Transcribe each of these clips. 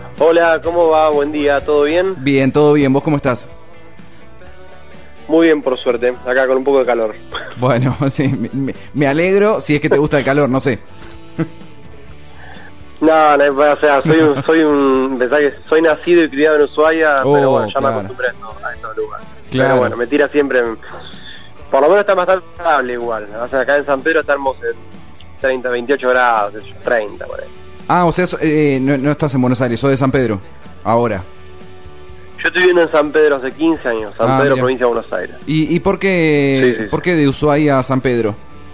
Hola, ¿cómo va? Buen día, ¿todo bien? Bien, todo bien. ¿Vos cómo estás? Muy bien, por suerte. Acá con un poco de calor. Bueno, sí, me alegro si es que te gusta el calor, no sé. No, o sea, pensá que soy nacido y criado en Ushuaia, pero bueno, ya me acostumbré a estos lugares. Claro. Pero bueno, me tira siempre, por lo menos está bastante estable igual. O sea, acá en San Pedro estamos en 30, 28 grados, 30 por ahí. Ah, o sea, no estás en Buenos Aires, sos de San Pedro, ahora. Yo estoy viviendo en San Pedro hace 15 años, San Pedro, mira. provincia de Buenos Aires. ¿Y por qué, Sí. por qué de Ushuaia a San Pedro?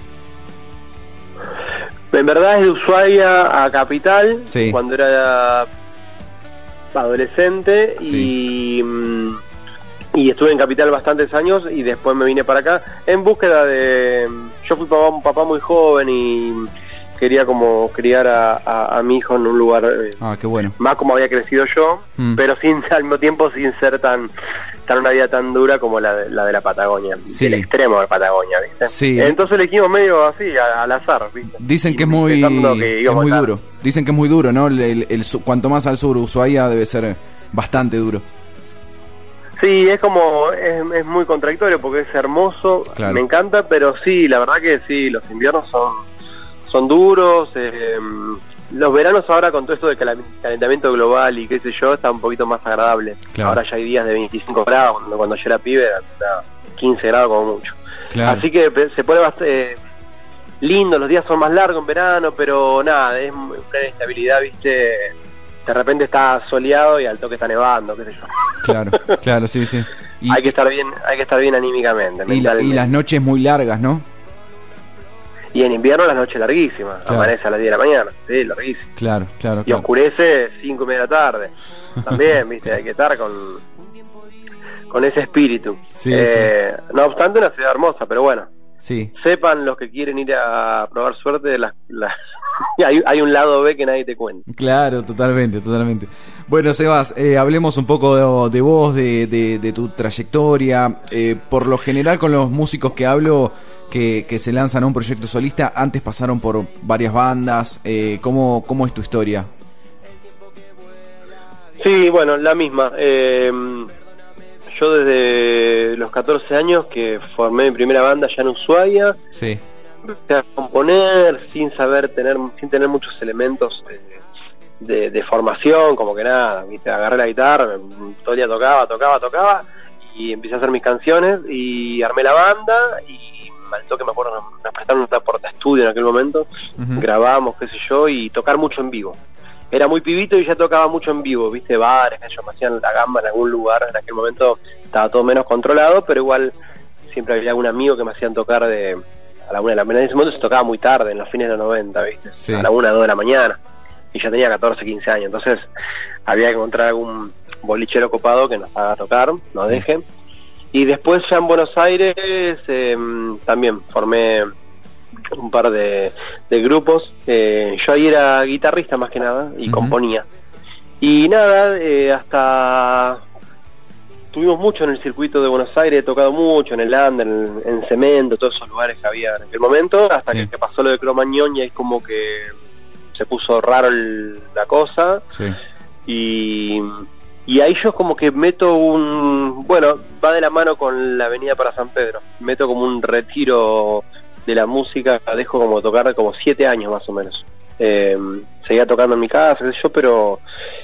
En verdad es de Ushuaia a Capital, Sí. cuando era adolescente, Sí. y estuve en Capital bastantes años y después me vine para acá en búsqueda de... Yo fui un papá muy joven y quería como criar a mi hijo en un lugar Qué bueno. más como había crecido yo, pero al mismo tiempo sin ser tan una vida tan dura como la de la Patagonia, Sí. el extremo de Patagonia, ¿viste? Sí. Entonces elegimos medio así, al azar, ¿viste? Dicen que es Pensando que íbamos muy a estar. duro. Dicen que es muy duro, ¿no? Cuanto más al sur, Ushuaia debe ser bastante duro. Sí, es como, es muy contradictorio porque es hermoso, Claro. me encanta, pero sí, la verdad que sí, los inviernos son duros, los veranos ahora con todo esto de calentamiento global y qué sé yo, está un poquito más agradable. Claro. Ahora ya hay días de 25 grados, cuando yo era pibe era 15 grados como mucho. Claro. Así que se pone bastante lindo, los días son más largos en verano, pero nada, es una inestabilidad, ¿viste? De repente está soleado y al toque está nevando, qué sé yo. Claro, sí. Hay que estar bien anímicamente, mentalmente. Y las noches muy largas, ¿no? Y en invierno las noches larguísimas, Claro. amanece a las 10 de la mañana, sí, larguísimo. Claro. Y oscurece 5:30 de la tarde. También, viste, hay que estar con ese espíritu. Sí. No obstante, una ciudad hermosa, pero bueno, Sí. sepan los que quieren ir a probar suerte, hay un lado B que nadie te cuenta. Claro, totalmente. Bueno, Sebas, hablemos un poco de vos, de tu trayectoria. Por lo general, con los músicos que hablo que se lanzan a un proyecto solista, antes pasaron por varias bandas. ¿Cómo es tu historia? Sí, bueno, la misma. Yo desde los 14 años que formé mi primera banda ya en Ushuaia, Sí. empecé a componer sin tener muchos elementos de formación, como que nada, ¿viste? Agarré la guitarra, todo el día tocaba y empecé a hacer mis canciones y armé la banda y al toque me acuerdo nos prestaron una portaestudio en aquel momento, grabamos, qué sé yo, y tocar mucho en vivo. Era muy pibito y ya tocaba mucho en vivo, viste, bares, que ellos me hacían la gamba en algún lugar, en aquel momento estaba todo menos controlado, pero igual siempre había algún amigo que me hacían tocar a la 1 de la mañana. En ese momento se tocaba muy tarde, en los fines de los 90, viste, Sí. a la 1, 2 de la mañana, y ya tenía 14, 15 años, entonces había que encontrar algún bolichero copado que nos haga tocar, nos deje. Y después ya en Buenos Aires también formé un par de grupos. Yo ahí era guitarrista más que nada y componía. Y nada, hasta tuvimos mucho en el circuito de Buenos Aires, he tocado mucho en el Under, en Cemento, todos esos lugares que había en aquel momento, hasta Sí. que pasó lo de Cromañón y ahí como que se puso raro la cosa. Sí. Y ahí yo como que meto bueno, va de la mano con la avenida para San Pedro, meto como un retiro de la música, dejo como tocar como 7 años más o menos. Seguía tocando en mi casa, qué sé yo, pero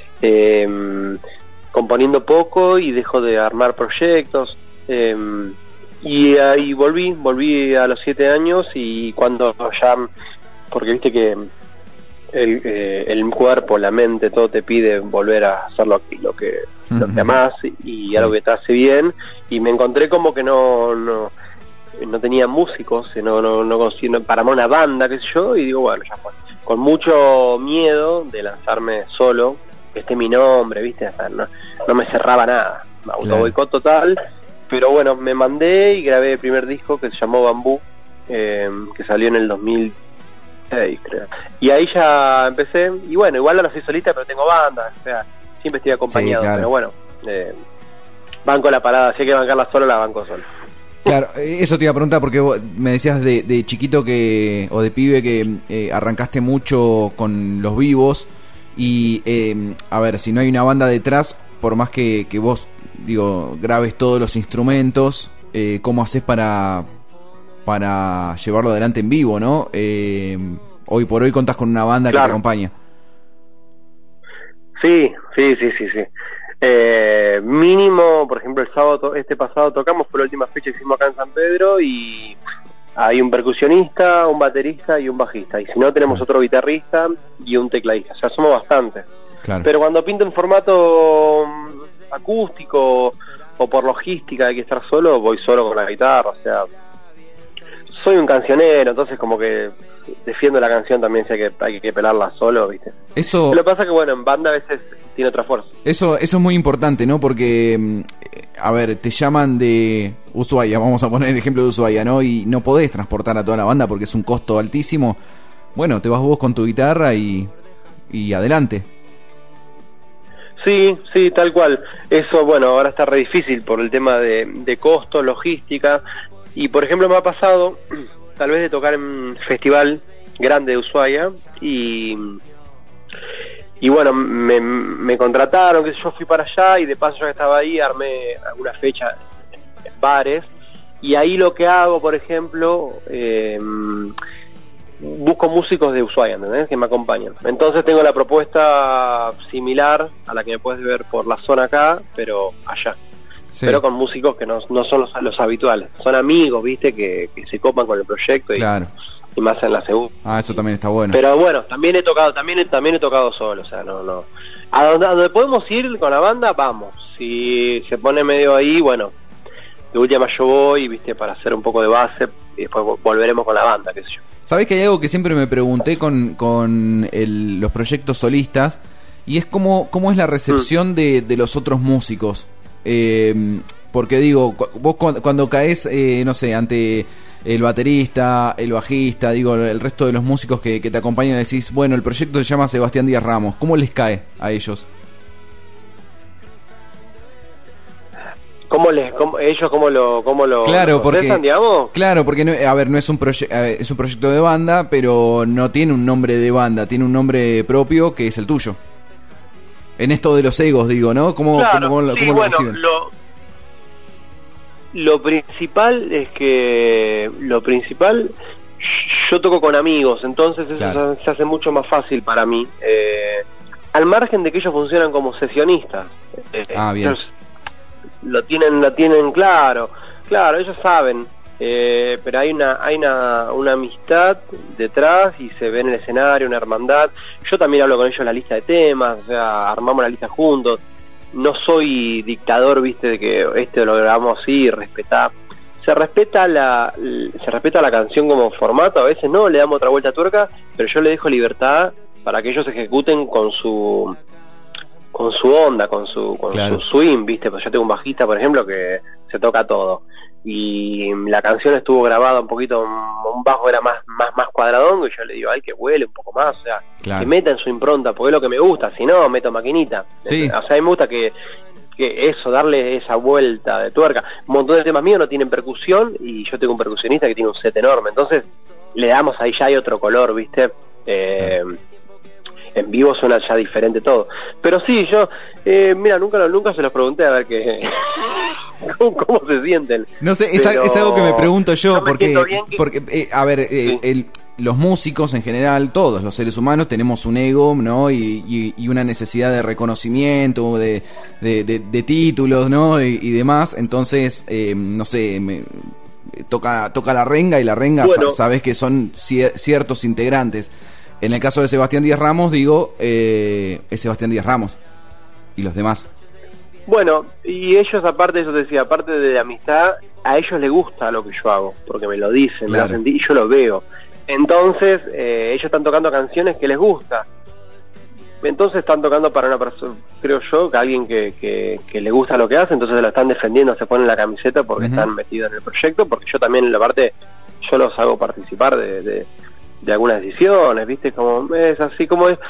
componiendo poco y dejo de armar proyectos. Y ahí volví a los 7 años y cuando ya, porque viste que el cuerpo, la mente, todo te pide volver a hacer lo que amás y algo que te hace bien, y me encontré como que no tenía músicos, no conseguí para armar una banda, qué sé yo, y digo, bueno, ya fue. Con mucho miedo de lanzarme solo, que esté mi nombre, viste, hasta no me cerraba nada, autoboicot total, pero bueno, me mandé y grabé el primer disco que se llamó Bambú, que salió en el 2006, creo. Y ahí ya empecé, y bueno, igual ahora soy solista, pero tengo banda, o sea, siempre estoy acompañado, Sí, claro. pero bueno, banco la parada, si hay que bancarla solo, la banco solo. Claro, eso te iba a preguntar porque vos me decías de chiquito o de pibe que arrancaste mucho con los vivos Y, a ver, si no hay una banda detrás, por más que vos, digo, grabes todos los instrumentos, ¿cómo haces para llevarlo adelante en vivo, no? Hoy por hoy contás con una banda que te acompaña. Sí. Mínimo, por ejemplo, el sábado, pasado tocamos, fue la última fecha que hicimos acá en San Pedro, y hay un percusionista, un baterista y un bajista, y si no tenemos otro guitarrista y un tecladista, o sea, somos bastantes. Claro. Pero cuando pinto en formato acústico o por logística hay que estar solo, voy solo con la guitarra, o sea, soy un cancionero, entonces como que defiendo la canción también, si hay que pelarla solo, ¿viste? Eso. Lo que pasa es que, bueno, en banda a veces tiene otra fuerza. Eso es muy importante, ¿no? Porque, a ver, te llaman de Ushuaia, vamos a poner el ejemplo de Ushuaia, ¿no? Y no podés transportar a toda la banda porque es un costo altísimo. Bueno, te vas vos con tu guitarra y adelante. Sí, tal cual. Eso, bueno, ahora está re difícil por el tema de costo, logística. Y, por ejemplo, me ha pasado, tal vez, de tocar en un festival grande de Ushuaia y bueno, me contrataron, que yo fui para allá, y de paso, ya que estaba ahí, armé alguna fecha en bares, y ahí lo que hago, por ejemplo, busco músicos de Ushuaia, ¿entendés?, que me acompañan. Entonces tengo la propuesta similar a la que me puedes ver por la zona acá, pero allá. Sí. Pero con músicos que no son los habituales, son amigos, viste, que se copan con el proyecto, claro, y más en la segunda. Eso también está bueno. Pero bueno, también he tocado solo, o sea, no. A donde podemos ir con la banda, vamos. Si se pone medio ahí, bueno, de última yo voy, viste, para hacer un poco de base, y después volveremos con la banda, qué sé yo. ¿Sabés que hay algo que siempre me pregunté con los proyectos solistas? Y es cómo es la recepción de los otros músicos. Porque digo, vos cuando caes, no sé, ante el baterista, el bajista, digo, el resto de los músicos que te acompañan, decís, bueno, el proyecto se llama Sebastián Díaz Ramos, ¿cómo les cae a ellos? ¿Cómo lo claro, porque digamos? Claro, porque no, a ver, no es un es un proyecto de banda, pero no tiene un nombre de banda, tiene un nombre propio que es el tuyo. En esto de los egos, digo, ¿no? ¿Cómo lo reciben? Lo principal es que yo toco con amigos, entonces eso claro, se hace mucho más fácil para mí. Al margen de que ellos funcionan como sesionistas. Bien. Ellos lo tienen claro, ellos saben. Pero hay una amistad detrás y se ve en el escenario, una hermandad. Yo también hablo con ellos la lista de temas, o sea, armamos la lista juntos. No soy dictador, viste, de que lo grabamos así, respetar. Se respeta la canción como formato, a veces no, le damos otra vuelta a tuerca, pero yo le dejo libertad para que ellos ejecuten con su onda, con su swing, viste. Pues yo tengo un bajista, por ejemplo, que se toca todo. Y la canción estuvo grabada un poquito, un bajo era más cuadradongo, y yo le digo, ay, que huele un poco más, o sea, claro, que meta en su impronta, porque es lo que me gusta, si no, meto maquinita. Sí. O sea, a mí me gusta que eso, darle esa vuelta de tuerca. Un montón de temas míos no tienen percusión, y yo tengo un percusionista que tiene un set enorme, entonces le damos ahí, ya hay otro color, ¿viste? En vivo suena ya diferente todo. Pero sí, yo, mira, nunca se los pregunté a ver qué... ¿Cómo se sienten? No sé, es algo que me pregunto yo, porque a ver, sí, los músicos en general, todos los seres humanos tenemos un ego, ¿no? Y una necesidad de reconocimiento, de títulos, ¿no? Y demás. Entonces, no sé, toca la renga, y la renga, bueno, sabes que son ciertos integrantes. En el caso de Sebastián Díaz Ramos, digo, es Sebastián Díaz Ramos y los demás. Bueno, y ellos, aparte de eso, te decía, aparte de la amistad, a ellos les gusta lo que yo hago, porque me lo dicen, claro, me lo sentí, y yo lo veo. Entonces, ellos están tocando canciones que les gusta. Entonces están tocando para una persona, creo yo, que alguien que le gusta lo que hace, entonces lo están defendiendo, se ponen la camiseta porque están metidos en el proyecto, porque yo también, en la parte, yo los hago participar de algunas decisiones, ¿viste? Como es así, como es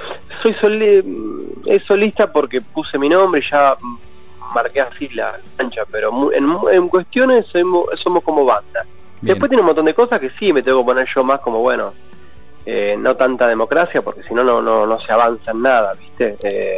solista porque puse mi nombre y ya marqué así la cancha, pero en cuestiones somos como banda. Bien. Después tiene un montón de cosas que sí me tengo que poner yo más como, bueno, no tanta democracia, porque si no, no se avanza en nada, ¿viste?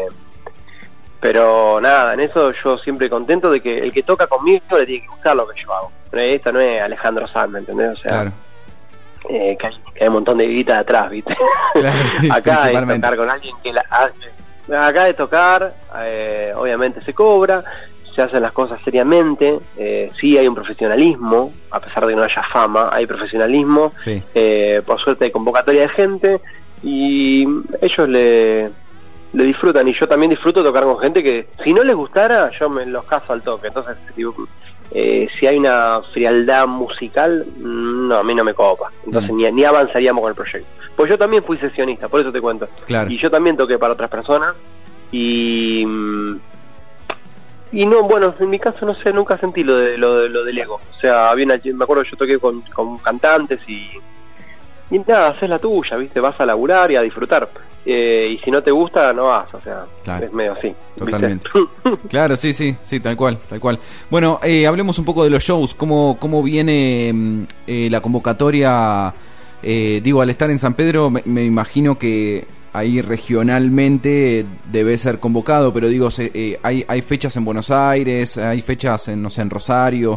Pero nada, en eso yo siempre contento de que el que toca conmigo le tiene que gustar lo que yo hago. Esto no es Alejandro Sanz, ¿me entendés? O sea, claro. Que hay un montón de guita atrás, ¿viste? Claro, sí, acá es tocar con alguien que la hace. Acá de tocar, obviamente se cobra, se hacen las cosas seriamente, sí hay un profesionalismo, a pesar de que no haya fama, hay profesionalismo, sí. Por suerte hay convocatoria de gente y ellos le disfrutan, y yo también disfruto tocar con gente que si no les gustara yo me los caso al toque. Entonces digo, si hay una frialdad musical, no, a mí no me copa, entonces ni avanzaríamos con el proyecto, pues yo también fui sesionista, por eso te cuento, claro. Y yo también toqué para otras personas y no, bueno, en mi caso no sé, nunca sentí lo del ego, o sea, me acuerdo yo toqué con cantantes y nada, haces la tuya, ¿viste? Vas a laburar y a disfrutar. Y si no te gusta, no vas, o sea, claro. Es medio así. Totalmente. Claro, sí, tal cual. Bueno, hablemos un poco de los shows, cómo viene la convocatoria, al estar en San Pedro, me imagino que ahí regionalmente debe ser convocado, pero digo, hay fechas en Buenos Aires, hay fechas en, no sé, en Rosario.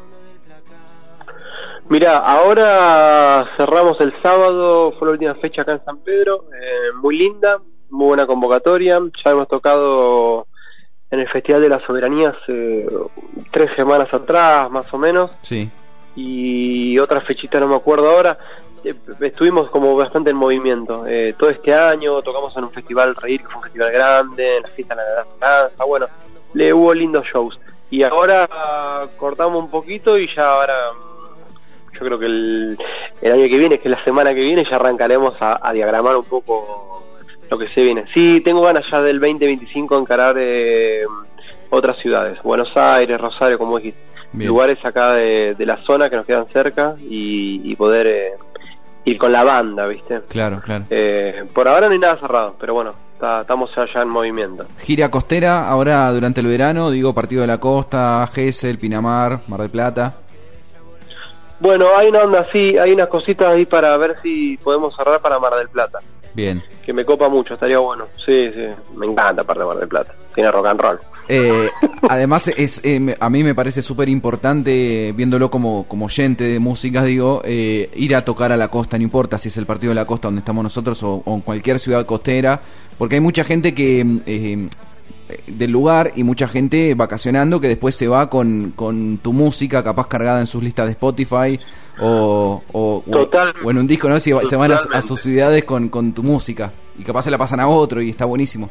Mira, ahora cerramos el sábado, fue la última fecha acá en San Pedro, muy linda, muy buena convocatoria, ya hemos tocado en el Festival de la Soberanía hace 3 semanas atrás, más o menos, sí. Y otra fechita no me acuerdo ahora, estuvimos como bastante en movimiento, todo este año tocamos en un festival Reír, que fue un festival grande, en la fiesta de la Esperanza, bueno, hubo lindos shows, y ahora cortamos un poquito y ya ahora... Yo creo que el año que viene, que es la semana que viene, ya arrancaremos a diagramar un poco lo que se viene. Sí, tengo ganas ya del 2025 encarar otras ciudades, Buenos Aires, Rosario, como dijiste, lugares acá de la zona que nos quedan cerca y poder ir con la banda, ¿viste? Claro. Por ahora no hay nada cerrado, pero bueno, estamos ya en movimiento. Gira costera ahora durante el verano, Partido de la Costa, Gesell, Pinamar, Mar del Plata. Bueno, hay una onda así, hay unas cositas ahí para ver si podemos cerrar para Mar del Plata. Bien. Que me copa mucho, estaría bueno. Sí, me encanta aparte de Mar del Plata. Tiene rock and roll. Además, a mí me parece súper importante, viéndolo como oyente de música, ir a tocar a la costa, no importa si es el Partido de la Costa donde estamos nosotros o en cualquier ciudad costera, porque hay mucha gente que... del lugar y mucha gente vacacionando que después se va con tu música capaz cargada en sus listas de Spotify o en un disco, ¿no? Si se van a sus ciudades con tu música y capaz se la pasan a otro y está buenísimo.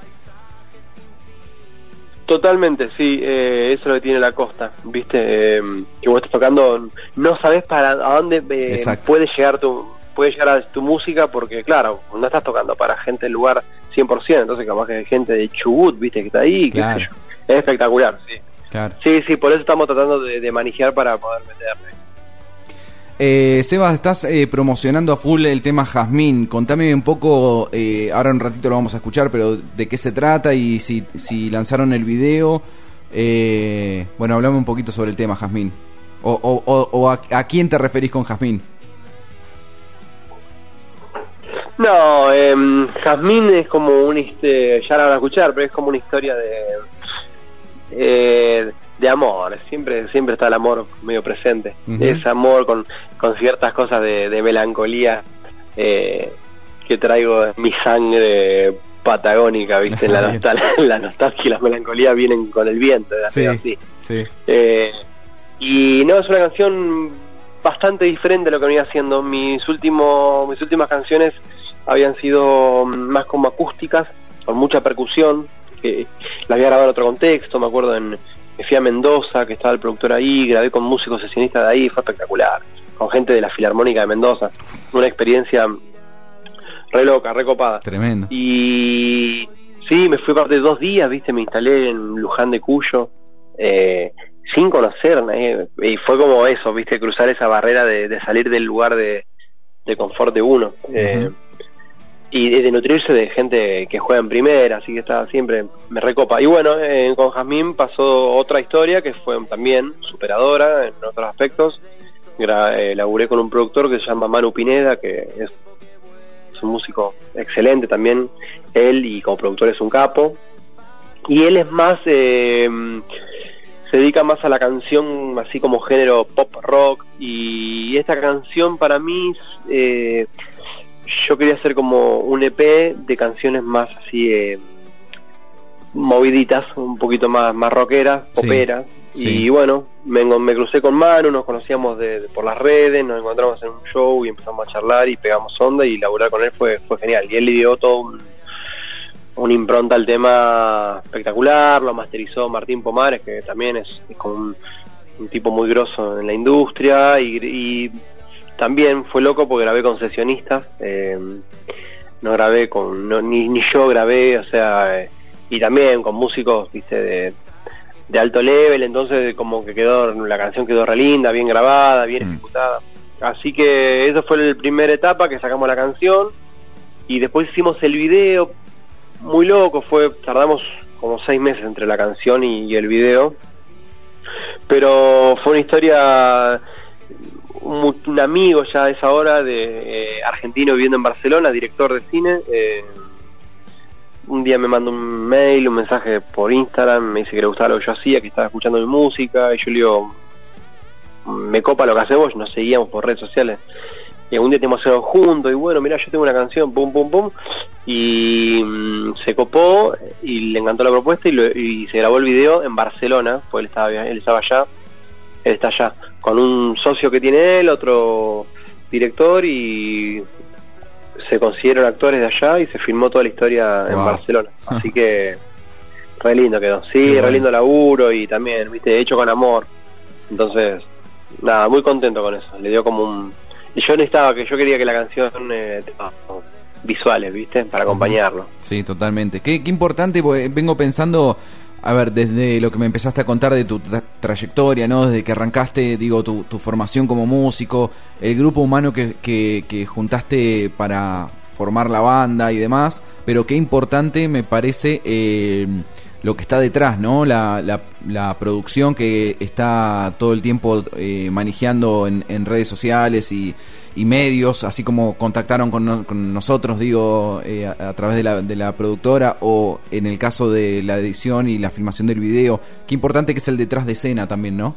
Totalmente, sí, eso es lo que tiene la costa, ¿viste? Que vos estás tocando, no sabés a dónde puede llegar tu música, porque claro, no estás tocando para gente del lugar 100%, entonces capaz que hay gente de Chubut, ¿viste? Que está ahí, claro. Qué sé yo. Es espectacular, sí. Claro. Sí, por eso estamos tratando de manejar para poder meterle. Sebas, estás promocionando a full el tema Jazmín. Contame un poco, ahora un ratito lo vamos a escuchar, pero de qué se trata y si lanzaron el video. Bueno, hablame un poquito sobre el tema Jazmín. O a quién te referís con Jazmín. No, Jazmín es como ya la van a escuchar, pero es como una historia de amor, siempre está el amor medio presente, ese amor con ciertas cosas de melancolía que traigo en mi sangre patagónica, ¿viste? La nostalgia y la melancolía vienen con el viento, sí, así. Sí. Y no, es una canción bastante diferente a lo que venía haciendo. Mis últimas canciones habían sido más como acústicas, con mucha percusión, que las había grabado en otro contexto, me acuerdo me fui a Mendoza, que estaba el productor ahí, grabé con músicos sesionistas de ahí, fue espectacular, con gente de la Filarmónica de Mendoza, una experiencia re loca, re copada. Tremendo. Y sí, me fui parte de 2 días, ¿viste? Me instalé en Luján de Cuyo, sin conocer, y fue como eso, ¿viste? Cruzar esa barrera de salir del lugar de confort de uno. Y de nutrirse de gente que juega en primera, así que estaba siempre, me recopa. Y bueno, con Jazmín pasó otra historia que fue también superadora en otros aspectos. Laburé con un productor que se llama Manu Pineda, que es es un músico excelente también, él, y como productor es un capo. Y él es más, se dedica más a la canción así como género pop rock, y esta canción para mí, yo quería hacer como un EP de canciones más así, moviditas, un poquito más rockeras, poperas. Sí. Y bueno, me crucé con Manu, nos conocíamos por las redes, nos encontramos en un show y empezamos a charlar y pegamos onda, y laburar con él fue genial. Y él le dio todo un impronta al tema espectacular, lo masterizó Martín Pomares, que también es como un tipo muy grosso en la industria, y también fue loco porque grabé con sesionistas, no grabé ni yo grabé, o sea, y también con músicos, viste, de alto level, entonces como que la canción quedó re linda, bien grabada, bien ejecutada. Así que eso fue la primera etapa, que sacamos la canción, y después hicimos el video, muy loco, tardamos como 6 meses entre la canción y el video, pero fue una historia. Un amigo ya a esa hora, de argentino viviendo en Barcelona, director de cine, un día me mandó un mail, un mensaje por Instagram, me dice que le gustaba lo que yo hacía, que estaba escuchando mi música, y yo le digo, me copa lo que hacemos, nos seguíamos por redes sociales, y algún día tenemos que hacerlo juntos, y bueno, mirá, yo tengo una canción, pum, pum, pum, y se copó, y le encantó la propuesta, y se grabó el video en Barcelona, pues él estaba allá, él está allá, con un socio que tiene él, otro director, y se consiguieron actores de allá y se filmó toda la historia en Barcelona. Así que re lindo quedó. Sí, re lindo laburo, y también, viste, hecho con amor. Entonces, nada, muy contento con eso. Le dio como y yo quería que la canción visuales, viste, para acompañarlo. Sí, totalmente. Qué importante, porque vengo pensando, a ver, desde lo que me empezaste a contar de tu trayectoria, ¿no? Desde que arrancaste, digo, tu formación como músico, el grupo humano que juntaste para formar la banda y demás, pero qué importante me parece lo que está detrás, ¿no? La producción que está todo el tiempo manejando en redes sociales y medios, así como contactaron con nosotros, digo, a través de la productora, o en el caso de la edición y la filmación del video. Qué importante que es el detrás de escena también, ¿no?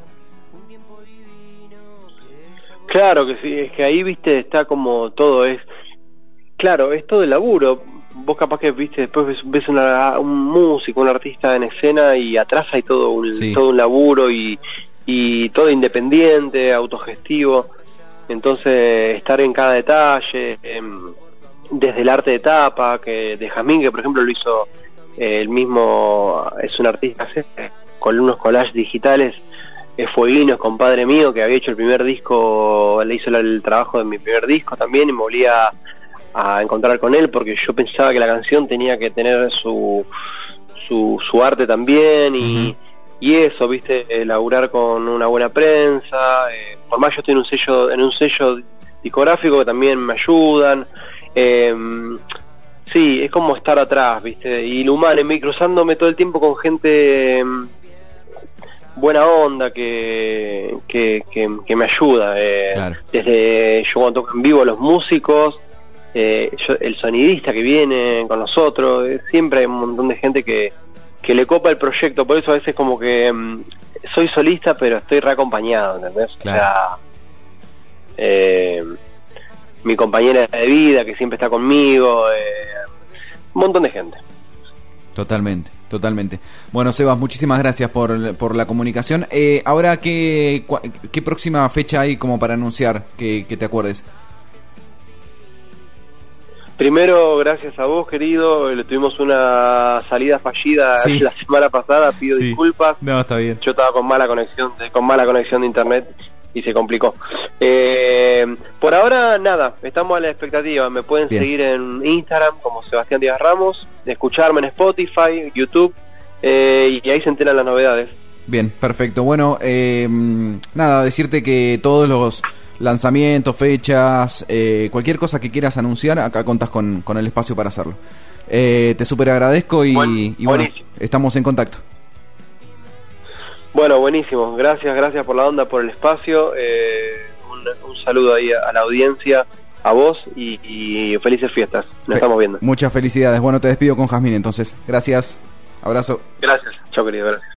Claro que sí, es que ahí, viste, está como todo, es todo el laburo. Vos capaz que, viste, después ves un músico, un artista en escena, y atrás hay todo un laburo, y todo independiente, autogestivo. Entonces, estar en cada detalle, desde el arte de tapa, de Jazmín, que por ejemplo lo hizo el mismo, es un artista con unos collages digitales, Fueguino, es compadre mío, que había hecho el primer disco, le hizo el trabajo de mi primer disco también, y me volví a encontrar con él, porque yo pensaba que la canción tenía que tener su arte también, y eso, viste, laburar con una buena prensa, por más yo estoy en un sello discográfico que también me ayudan, sí, es como estar atrás, viste, y lo humano, cruzándome todo el tiempo con gente buena onda que me ayuda, claro. Desde yo cuando toco en vivo, los músicos, el sonidista que viene con nosotros, siempre hay un montón de gente que le copa el proyecto, por eso a veces como que soy solista, pero estoy reacompañado, ¿entendés? Claro. O sea, mi compañera de vida que siempre está conmigo, un montón de gente. Totalmente. Bueno, Sebas, muchísimas gracias por la comunicación. Ahora, ¿qué próxima fecha hay como para anunciar que te acuerdes? Primero, gracias a vos, querido. Tuvimos una salida fallida la semana pasada, pido disculpas. No, está bien. Yo estaba con mala conexión de internet y se complicó. Por ahora, nada, estamos a la expectativa. Me pueden seguir en Instagram como Sebastián Díaz Ramos, escucharme en Spotify, YouTube, y ahí se enteran las novedades. Bien, perfecto. Bueno, nada, decirte que todos los lanzamientos, fechas, cualquier cosa que quieras anunciar, acá contás con el espacio para hacerlo. Te súper agradezco y bueno, estamos en contacto. Bueno, buenísimo. Gracias por la onda, por el espacio. Un saludo ahí a la audiencia, a vos y felices fiestas. Nos estamos viendo. Muchas felicidades. Bueno, te despido con Jazmín entonces. Gracias. Abrazo. Gracias. Chao, querido. Gracias.